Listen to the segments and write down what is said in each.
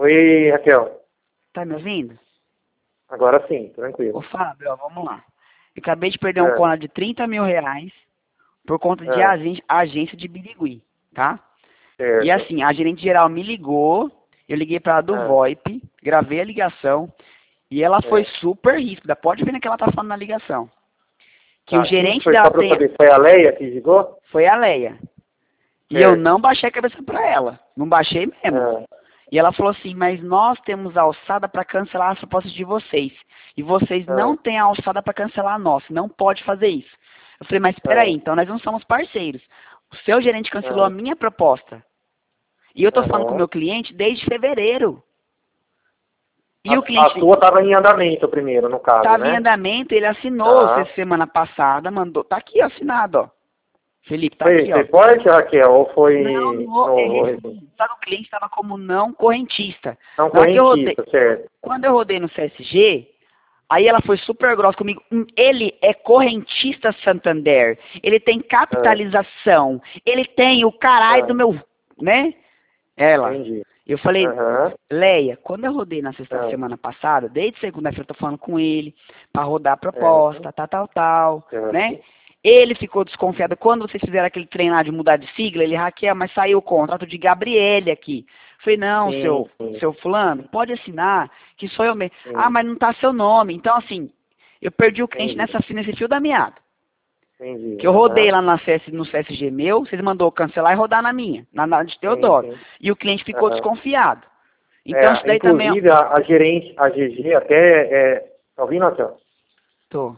Oi, Raquel. Tá me ouvindo? Agora sim, tranquilo. Ô, Fábio, ó, vamos lá. Eu acabei de perder um É, cola de R$ 30.000 por conta de é, agência de Birigui, tá? E certo. assim, a gerente geral me ligou, eu liguei pra ela do É, VoIP, gravei a ligação, e ela foi é. super ríspida. Pode ver que ela tá falando na ligação. Que o Tá, quem gerente foi dela só pra eu tem... saber? Foi a Leia que ligou? Foi a Leia. E eu Certo. não baixei a cabeça pra ela. Não baixei mesmo. É, E ela falou assim, mas nós temos alçada para cancelar as propostas de vocês. E vocês não é, têm alçada para cancelar a nossa. Não pode fazer isso. Eu falei, mas espera aí, é, então nós não somos parceiros. O seu gerente cancelou a é. minha proposta. E eu estou falando com o Aham. meu cliente desde fevereiro. E o A cliente sua estava em andamento primeiro, no caso, estava em né? andamento, ele assinou essa Tá. semana passada, mandou. Tá aqui ó, assinado, ó. Felipe, tá Foi aqui, ó. reporte, Raquel, ou Não, foi no, é no refund. Só que o cliente estava como não correntista. não Na hora que eu rodei, correntista, certo? quando eu rodei no CSG, aí ela foi super grossa comigo. Ele é correntista Santander. Ele tem É, capitalização. Ele tem o caralho do é, meu, né? Ela. entendi. Eu falei, Aham. Leia, quando eu rodei na sexta É, semana passada, desde segunda-feira eu tô falando com ele, para rodar a certo, proposta, tal, né? certo. Ele ficou desconfiado. Quando vocês fizeram aquele treinar de mudar de sigla, ele Raquel, mas saiu o contrato de Gabriele aqui. Falei, não, Sim, sim, seu fulano, pode assinar, que sou eu mesmo. Ah, sim. mas não tá seu nome. Então, assim, eu perdi o cliente Entendi, nesse fio da meada. entendi. Que eu rodei Aham. lá no CSG meu, vocês mandou cancelar e rodar na minha, na de Sim, Teodoro. sim. E o cliente ficou Aham. desconfiado. Então, isso É, daí também, ó. inclusive, a gerente, a GG até... tá ouvindo, Raquel? Tô.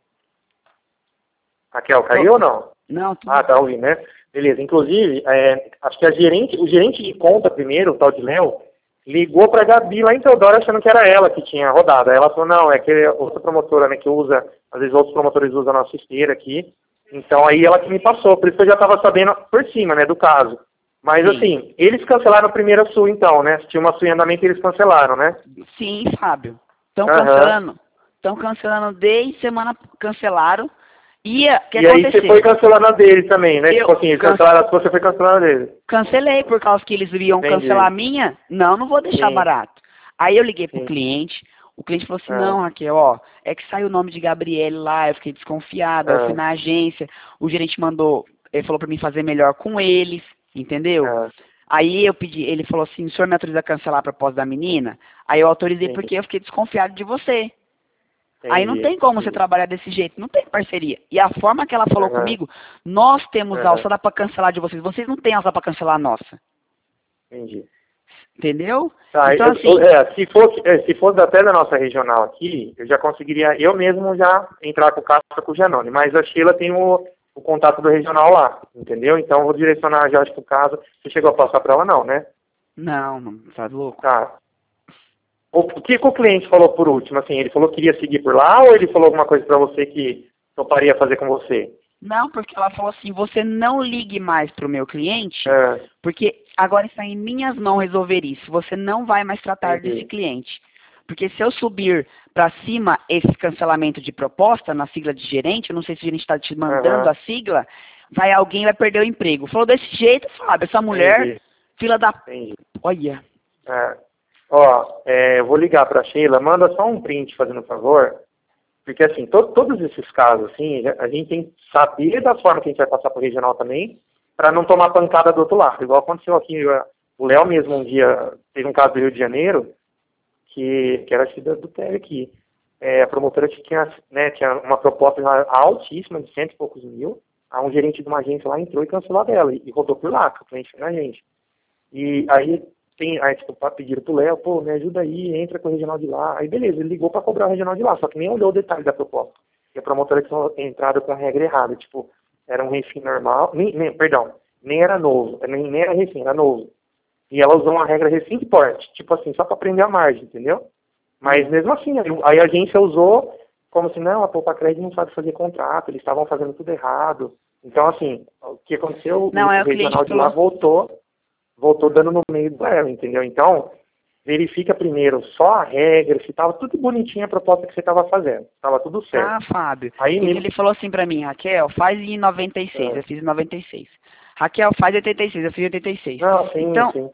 Raquel, Tô. caiu ou não? Não, tô. Ah, tá ouvindo, né? Beleza. Inclusive, acho que o gerente de conta primeiro, o tal de Léo, ligou pra Gabi lá em Teodoro achando que era ela que tinha rodado. Aí ela falou, não, é que é outra promotora, né, que usa, às vezes outros promotores usam a nossa esteira aqui. Então aí ela que me passou, por isso que eu já tava sabendo por cima, né, do caso. Mas Sim. assim, eles cancelaram a primeira sua então, né? Se tinha uma sua em andamento, eles cancelaram, né? Sim, Fábio. Estão Aham. cancelando. Estão cancelando desde semana cancelaram. E o que E aí você foi aconteceu? cancelando a dele também, né? Eu Tipo assim, eles cancelaram a sua, você foi cancelando a dele. cancelei por causa que eles iriam cancelar a Entendi. minha. Não, não vou deixar Sim, barato. Aí eu liguei pro sim. cliente. O cliente falou assim, Ah, não, Raquel, ó, é que saiu o nome de Gabriele lá, eu fiquei desconfiada, eu fui ah, na agência, o gerente mandou, ele falou pra mim fazer melhor com eles, entendeu? ah, Aí eu pedi, ele falou assim, o senhor me autoriza a cancelar a proposta da menina? Aí eu autorizei sim, porque eu fiquei desconfiado de você. Aí não entendi. tem como você Entendi. trabalhar desse jeito, não tem parceria. E a forma que ela falou Aham, comigo, nós temos aham, alçada para cancelar de vocês não têm alçada para cancelar a nossa. entendi. Entendeu? Tá, Então assim, se fosse até da nossa regional aqui, eu já conseguiria, eu mesmo já entrar com o Cássio com o Janone, mas a Sheila tem o contato do regional lá, entendeu? Então eu vou direcionar já acho que o caso, você chegou a passar para ela não, né? não, tá louco? Tá. O que que o cliente falou por último? Assim, ele falou que iria seguir por lá ou ele falou alguma coisa para você que toparia fazer com você? Não, porque ela falou assim, você não ligue mais pro meu cliente, É, porque agora está em minhas mãos resolver isso. Você não vai mais tratar desse entendi. cliente. Porque se eu subir para cima esse cancelamento de proposta na sigla de gerente, eu não sei se o gerente está te mandando Aham, a sigla, alguém vai perder o emprego. Falou desse jeito, Fábio, essa mulher, entendi, fila da... entendi. Olha, É. Ó, eu vou ligar para a Sheila, manda só um print fazendo um favor, porque assim, todos esses casos, assim, a gente tem que saber da forma que a gente vai passar para o regional também, para não tomar pancada do outro lado. Igual aconteceu aqui, o Léo mesmo um dia, teve um caso do Rio de Janeiro, que era a do Tele aqui. A promotora tinha, né, tinha uma proposta lá altíssima, de 100 e poucos mil, aí um gerente de uma agência lá entrou e cancelou a dela, e rodou por lá, que o cliente foi na gente. E aí tipo, pediram pro Léo, pô, me ajuda aí, entra com o regional de lá. Aí beleza, ele ligou para cobrar o regional de lá, só que nem olhou o detalhe da proposta. E a promotora tinha entrado com a regra errada, tipo, era um refim normal, perdão, nem era novo, nem era refim, era novo. E ela usou uma regra refim de porte, tipo assim, só para prender a margem, entendeu? Mas mesmo assim, aí a agência usou como se, não, a Poupa Crédito não sabe fazer contrato, eles estavam fazendo tudo errado. Então, assim, o que aconteceu, não, o é o cliente regional de lá falou, voltou dando no meio dela, entendeu? Então, verifica primeiro só a regra, se estava tudo bonitinho a proposta que você estava fazendo, estava tudo certo. tá, Fábio. Aí Porque mesmo, ele falou assim pra mim, Raquel, faz em 96, é, eu fiz em 96. Raquel, faz 86, eu fiz 86. não, sim, Então, sim,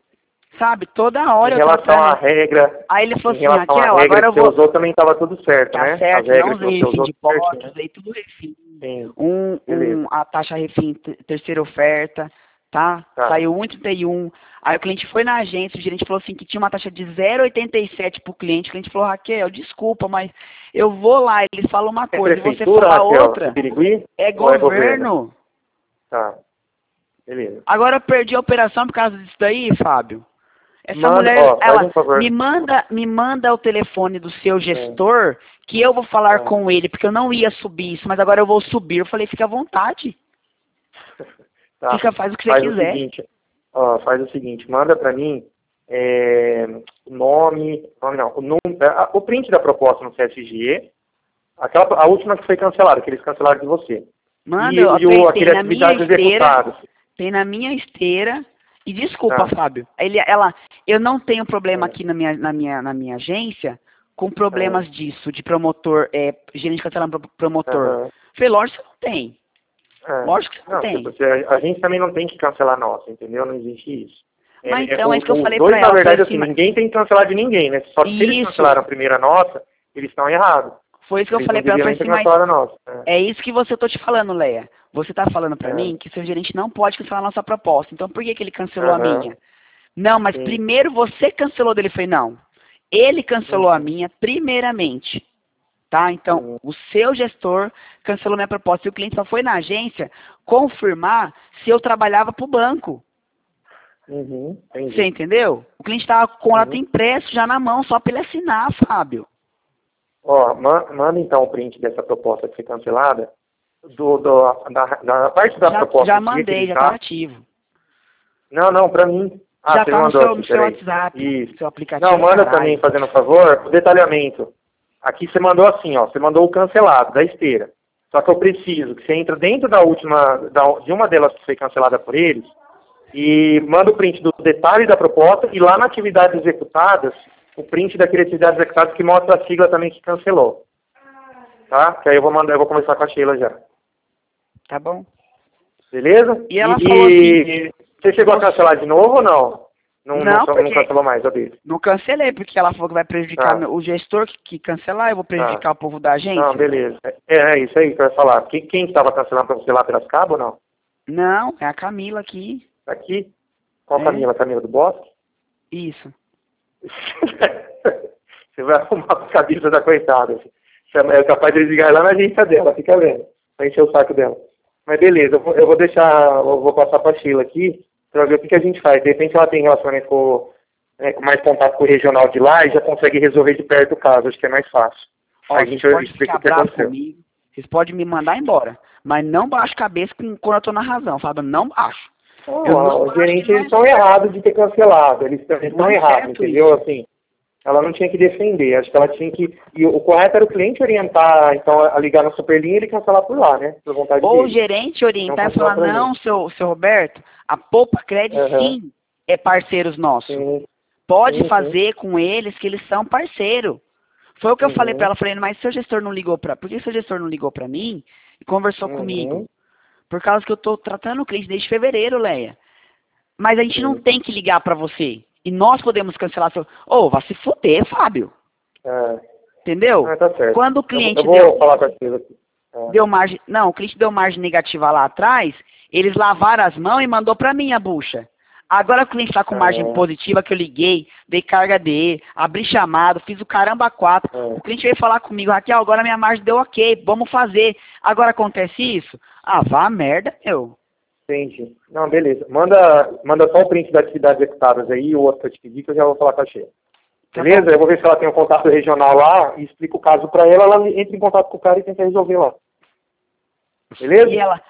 Sabe, toda hora Em eu relação à tratando. regra, Aí ele falou em assim, relação à Raquel, regra agora eu que você vou... usou também estava tudo certo, Tá né? certo, As regras não que usei você refim usou de tudo certinho, porta, né? usei tudo refim. Sim, beleza. A taxa refim, terceira oferta, tá? Tá. Saiu 1,31. Aí o cliente foi na agência, o gerente falou assim que tinha uma taxa de 0,87 pro cliente. O cliente falou, Raquel, desculpa, mas eu vou lá, ele fala uma É coisa e você prefeitura, fala Raquel? É outra. Birigui? É Ou é governo? governo. Tá, beleza. Agora eu perdi a operação por causa disso daí, Fábio. Essa Manda, mulher, ó, faz ela um favor. me manda o telefone do seu gestor, que eu vou falar É. com ele, porque eu não ia subir isso, mas agora eu vou subir. Eu falei, fica à vontade. Tá. Faz o que você Faz o quiser. seguinte, ó, faz o seguinte, manda pra mim o nome não, o print da proposta no CSG, a última que foi cancelada, que eles cancelaram de você. Manda, eu Aquele apertei na minha atividades esteira, executadas. tem na minha esteira, e desculpa, Tá. Fábio, eu não tenho problema aqui na minha agência com problemas disso, de promotor, gerente cancelando promotor. Aham. Falei, lógico que não tem. É. Lógico que não Não, tem. tipo, a gente também não tem que cancelar a nossa, entendeu? Não existe isso. Mas então, é isso que eu Os falei dois, pra na ela. verdade, Falei assim, assim, ninguém tem que cancelar de ninguém, né? Só que se eles isso, cancelaram a primeira nossa, eles estão errados. foi isso que eu Eles falei não pra ela. deviam Falei nem assim, ter mas cancelado a nossa. é isso que você tô te falando, Leia. Você tá falando pra É. mim que seu gerente não pode cancelar a nossa proposta. Então por que que ele cancelou a Aham. minha? Não, mas Sim. primeiro você cancelou dele. Eu falei, não. Ele cancelou a Uhum. minha primeiramente. Tá? Então, o seu gestor cancelou minha proposta. E o cliente só foi na agência confirmar se eu trabalhava pro banco. Uhum. Entendi. Você entendeu? O cliente tava com o contrato Uhum. impresso já na mão, só pra ele assinar, Fábio. Ó, manda então o print dessa proposta que foi cancelada, da parte da proposta. Já que mandei, já tá ativo. Não, pra mim. Já Você tá mandou aqui, no seu peraí. WhatsApp, Isso. no seu aplicativo. Não, manda caralho. também, fazendo um favor, o detalhamento. Aqui você mandou assim, ó, você mandou o cancelado, da esteira. Só que eu preciso que você entre dentro da última, de uma delas que foi cancelada por eles, e manda o print do detalhe da proposta, e lá na atividades executadas, o print daquele atividades executadas que mostra a sigla também que cancelou. Tá? Que aí eu vou conversar com a Sheila já. Tá bom. Beleza? E ela falou assim... Você chegou a cancelar de novo ou não? Não porque cancelou mais, eu disse. não cancelei, porque ela falou que vai prejudicar o gestor que cancelar, eu vou prejudicar o povo da agência. Não, beleza. É isso aí que eu ia falar. Quem estava cancelando para você lá pelas cabos ou não? Não, é a Camila aqui. Tá aqui? Qual Camila? Camila do Bosque? Isso. Você vai arrumar a cabeça da coitada. É capaz de ligar lá na agência dela, fica vendo. Vai encher o saco dela. Mas beleza, eu vou passar pra Sheila aqui, pra ver o que a gente faz. De repente ela tem relacionamento com mais contato com o regional de lá e já consegue resolver de perto o caso, acho que é mais fácil. Ó, a gente pode explica ficar o que bravo aconteceu. comigo, vocês podem me mandar embora, mas não baixo cabeça quando eu tô na razão, Fábio, não baixo. Os gerentes eles estão errados de ter cancelado, eles estão errados, entendeu? Assim, ela não tinha que defender, acho que ela tinha que... E o correto era o cliente orientar, então, a ligar na Superlinha e ele cancelar por lá, né? Por vontade Ou o dele. gerente orientar e falar, não, seu Roberto, a Poupa Credit sim é parceiros nossos. Sim. Pode fazer com eles que eles são parceiro. Foi o que eu falei pra ela, falei, mas seu gestor não ligou pra... Por que seu gestor não ligou pra mim e conversou comigo? Por causa que eu tô tratando o cliente desde fevereiro, Leia. Mas a gente não tem que ligar pra você. E nós podemos cancelar seu... Vá se fuder, Fábio. Entendeu? Tá certo. Quando o cliente falar com a Sheila aqui. deu margem... Não, o cliente deu margem negativa lá atrás, eles lavaram as mãos e mandou pra mim a bucha. Agora o cliente tá com margem positiva, que eu liguei, dei carga DE, abri chamado, fiz o caramba 4. O cliente veio falar comigo, Raquel, agora minha margem deu ok, vamos fazer. Agora acontece isso? Vá a merda, meu. Entendi. Não, beleza. Manda só o print das atividades executadas aí, o outro que eu te pedi, que eu já vou falar com a Sheila. Beleza? Eu vou ver se ela tem um contato regional lá e explico o caso pra ela, ela entra em contato com o cara e tenta resolver lá. Beleza? E ela,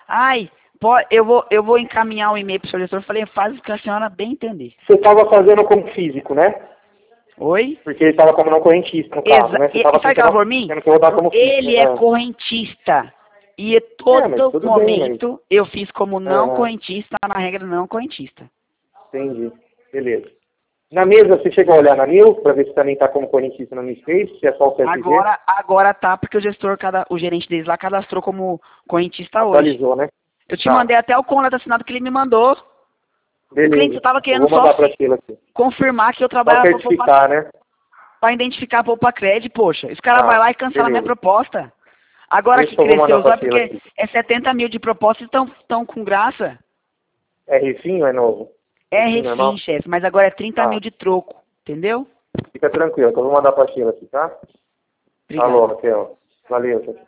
eu vou encaminhar um e-mail pro seu gestor. Eu falei, faz o que a senhora bem entender. Você estava fazendo como físico, né? Oi? Porque ele estava como não correntista no caso, né? Você sabe que ela por mim? Ele é correntista. E todo momento eu fiz como não correntista, na regra não correntista. Entendi. Beleza. Na mesa, você chegou a olhar na NIL, para ver se também está como correntista no MySpace, se é só o CSG? Agora tá, porque o gerente deles lá cadastrou como correntista hoje. Atualizou, né? Eu te mandei até o contrato assinado que ele me mandou. Beleza. O cliente só tava querendo vou mandar pra Sheila aqui. confirmar que eu Pra trabalhava pra certificar, né? pra identificar a Poupacred, poxa. Esse cara vai lá e cancela minha beleza. proposta. Agora Deixa que eu vou cresceu, mandar pra só Sheila porque aqui. é 70 mil de propostas e estão com graça. É rifinho ou é novo? É normal? refim, chefe, mas agora é 30 mil de troco, entendeu? Fica tranquilo, que eu vou mandar pra Sheila aqui, tá? Obrigado. Alô, Raquel. Valeu, tchau.